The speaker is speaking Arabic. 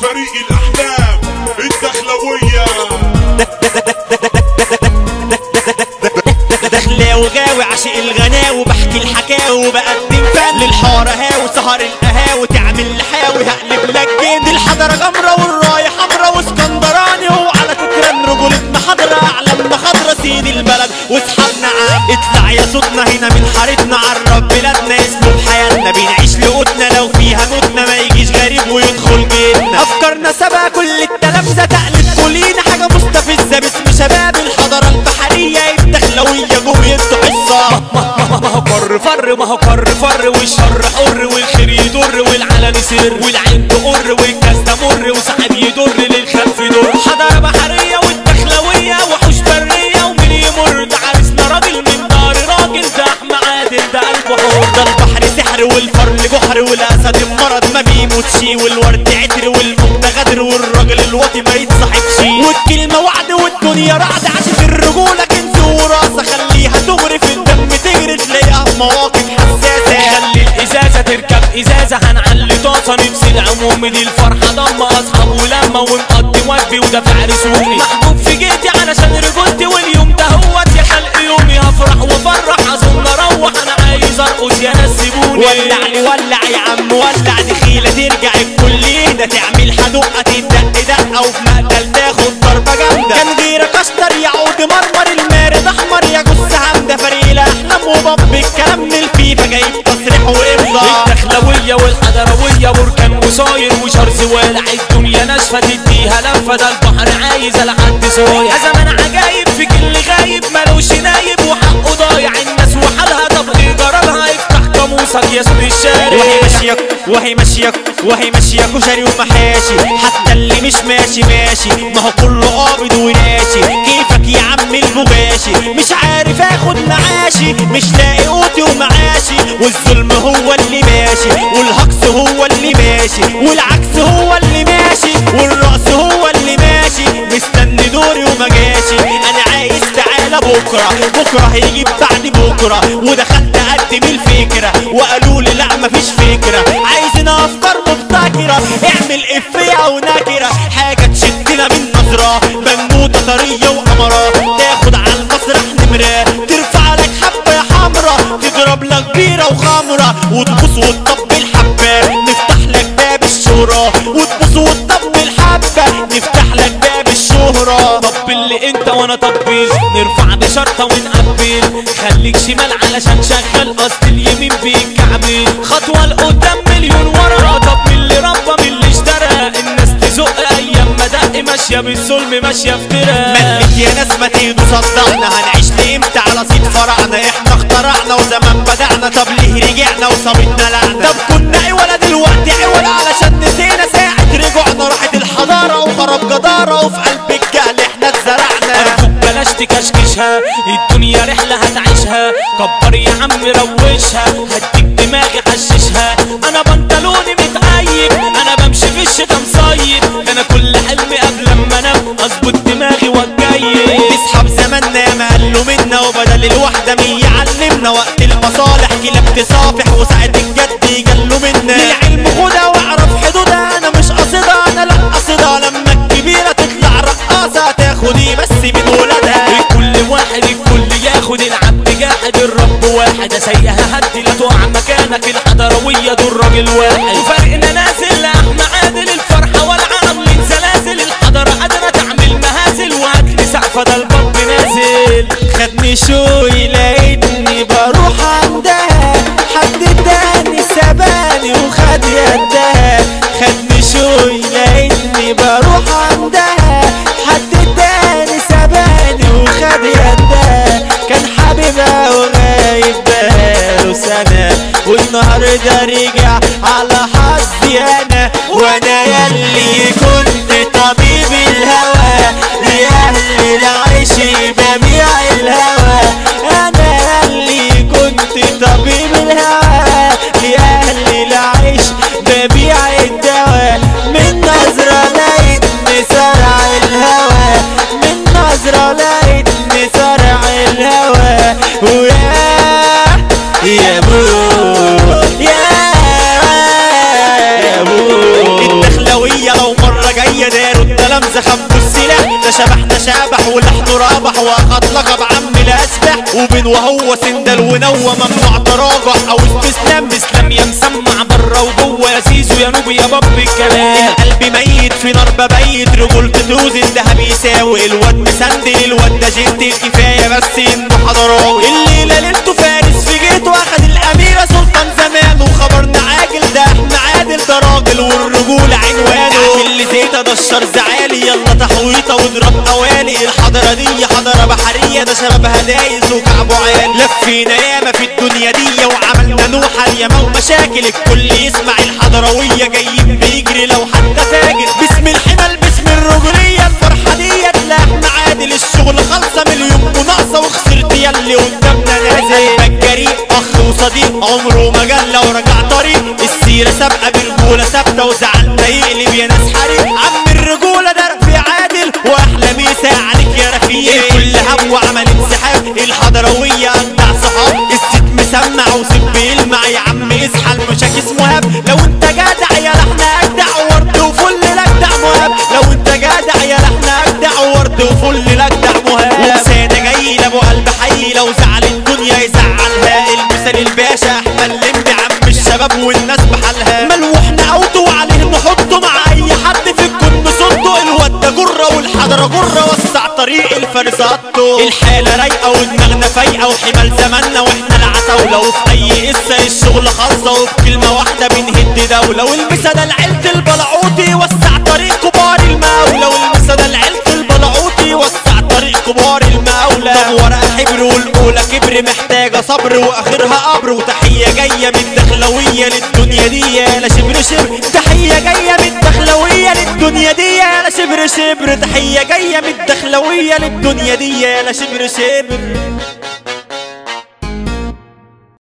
فريق الاحلام الدخلوية. دخلاوي غاوي عاشق الغناوي بحكي الحكاوي وبقدم فن للحارة هاوي سهر القهاوي تعمل لحاوي هقلب لك جن الحضرة جمرة والراية حمرا واسكندراني وعلى فكرة ان رجولتنا حضرة اعلامنا خضرة سيد البلد واصحابنا عام اطلع يا صوتنا هنا من حارتنا عرب بلادنا اسلوب حياتنا بنعيش لقوتنا لو فيها موتنا ما يجيش غريب ويدخل جيتنا افكارنا سبق كل التلامذة تقلب كلنا حاجة مستفزة باسم شباب الحضارة البحرية الدخلوية جوه يدوا حصة ما هو فر ما هو فر والشر حر والخير يضر والعلن سر والعين تقر والكاس تمر وساعات يضر للخلف يضر حضارة بحرية والدخلوية وحوش برية ومن يمر ده عريسنا راجل من دار راجل ده احمى عادل ده قلبه حر ده البحر سحر والفرل بحر والاسد المرض ما بيموتش والورد عطر والموت غدر والراجل الواطي ما يتصاحبش والكلمة وعد والدنيا رعد عاشت الرجولة كنز وراسة خليها تغري في الدم تجري تلاقيها في مواقف حساسة خلي الازازة تركب ازازة هنعلي طاسة نفسي العموم دي الفرحة ضم اصحاب ولما ونقضي وجبي ودافع رسومي محبوب في جيتي علشان رجولتي واليوم ده هوت يا خلق يومي هفرح وافرح اظن اروح انا عايز ارقص يا ناس سيبوني ولعني ولع يا عم ولع دخيلة ترجع الكل ده تعمل حدقة تدق دقة وفي مقتل تاخد ضربة جامدة كان غيرك اشطر يعود مرمر المارد احمر يا جث همدة فريق الاحلام وباب الكلام من الفيفا جايب تصريح وامضاء الدخلوية والحضروية بركان وصاير وشرز والع الدنيا ناشفة تديها لنفة ده البحر عايز لحد صايع زمان عجايب في كل غايب مالوش نايب وحقه ضايع الناس وحالها طب ايه جرالها افتح قاموسك يا اسم الشارع وهي ماشية كشري ومحاشي حتى اللي مش ماشي ما هو كله قابض وناشي كيفك يا عم البغاشي مش عارف اخد معاشي مش لاقي قوتي ومعاشي والظلم هو اللي ماشي والهجص هو اللي ماشي والعكس هو اللي ماشي والرأس هو اللي ماشي مستني دوري ومجاشي انا عايز تعالى بكرة هيجيب بعد بكرة ودخلت اقدم الفكرة وقالوا لي لا مفيش فكرة عايزنا افكار مبتكرة اعمل افيه او نكرة حاجة تشدنا من نظرة بنوتة طرية وقمرة تاخد على المسرح نمرة ترفع لك حبة يا حمرة تضرب لك بيرة وخمرة وتبص وتطب الحبة نفتح لك باب الشهرة وتبص وتطب الحبة نفتح لك باب الشهرة طبل اللي انت وانا طبل نرفع بشرطة ونقبل خليك شمال علشان شغل قصد اليمين بيكعبل خطوة لقدام مليون ورا طب من اللي ربى من اللي اشترى الناس تزق ايام ما دق ماشية بالظلم ماشية افترا ملك يا ناس ما تيجوا صدعنا هنعيش لامتى على صيد فرعنا احنا اخترعنا وزمان بدعنا طب ليه رجعنا وصابتنا لعنة طب كنا عولا دلوقتي عولا علشان نسينا ساعة رجوعنا راحت الحضارة وخرب جدارة وفي قلب الجهل احنا اتزرعنا ارجوك بلاش تكشكشها الدنيا رحلة هتعيشها كبر يا عم روشها هديك دماغي حششها انا بنطلوني متقيب انا بمشي في الشتا مصيب انا كل حلمي قبل ما انام اظبط دماغي والجاي اصحاب زماننا يا ما قالوا منا وبدل الوحدة مية علمنا وقت المصالح كلاب تصافح وساعة الجد يجلوا منا للعلم خدها واعرف حدودها انا مش قصدها انا لا قصدها لما الكبيرة تطلع رقاصة تاخدي بس من ولادها كل واحد الكل ياخد العبد جاحد الرب واحد سيئها هدي لا تقع مكانك الحضروية دول راجل واحد وفرقنا نازل لاحمى عادل الفرحة والعاملين زلازل الحضرة قادرة تعمل مهازل وهاتلي سقفة ده الباب نازل خدني شوي لقيتني بروح عندها حد تاني سباني وخد يدها خدني شوي لقيتني بروح عندها حد تاني سباني وخد يدها كان حبيبها وغايب بقاله سنة والنهارده رجع على حظي انا وانا ياللي كنت طبيب الهوى لأهل العيش ببيع الهوى انا ياللي كنت طبيب الهوى لأهل العيش ببيع الدواء من نظرة لقيتني سرع الهوى من نظرة لقيتني سرع الهوى يا بو يا بو الدخلوية لو مرة الغمزة خبوا السلاح، ده شبح ده شابح ولحنه رابح واخد لقب عم الاسبح، وبين وهو سندل ونوى ممنوع تراجع او استسلام. اسلام يا مسمع بره وجوه يا زيزو يا نوب يا باب الكلام. القلب ميت في نار ببيت رجولته توزن ده بيساوي الواد مسندل الواد ده جنتل كفايه بس انه حضراوي. الليله ليلته فارس في جيته واخد الاميره سلطان زمان، وخبرنا عاجل ده احنا عادل ده راجل والرجوله عنوانه. اللي زيته ده الشر زعالي يلا تحويطه واضرب قوالي. الحضره دي حضره بحريه ده شبابها دايز وكعبه عالي. لفينا ياما في الدنيا دي وعملنا نوحه الياما ومشاكل، الكل يسمع الحضرويه جايين بيجري لو حتى تاجر. باسم الحمل باسم الرجوليه الفرحه ديت لا احنا عادل. الشغل خالصه مليون وناقصه وخسرت ياللي قدامنا نازل. بجريء اخ وصديق عمره ما جال لو رجع طريق. السيره سابقه برجوله ثابته وزعلنا يقلب يا ناس حريق. عم الرجوله ده رفيع عادل واحلى ميسا عليك يا رفيق. كل هم وعمل انسحاب الحضرويه اجدع صحاب. الست مسمع وسب يلمع يا عم اصحى المشاكس مهاب. لو انت جدع يا لحنا اجدع ورد وفل لجدع مهاب. لو انت جدع يا لحنا اجدع ورد وفل لجدع مهاب. وساده جاي لابو قلب حي لو زعل الدنيا يزعلها. المثال الباشا احمد اللمبي عم الشباب والناس بحالها. ملوحنا اوتو وعليه نحطه مع اي حد في الكون نصده. الواد ده جره والحضره جره وسع طريق الفرزاتو. الحاله رايقه ودماغنا فايقه وحمال زماننا واحنا العتاوله. وفي اي قصه الشغل خالصه وبكلمه واحده بنهد دوله. والمسا ده العيله البلعوطي وسع طريق كبار المقاوله. والمسا ده العيله البلعوطي وسع طريق كبار المقاوله. طب ورقه حبر والاولى كبر محتاجه صبر واخرها قبر. وتحيه جايه من الدخلويه للدنيا دي يا شبر شبر. تحيه جايه من الدخلويه للدنيا دي يا شبر شبر. تحيه جايه من الدخلويه للدنيا دي يا شبر شبر.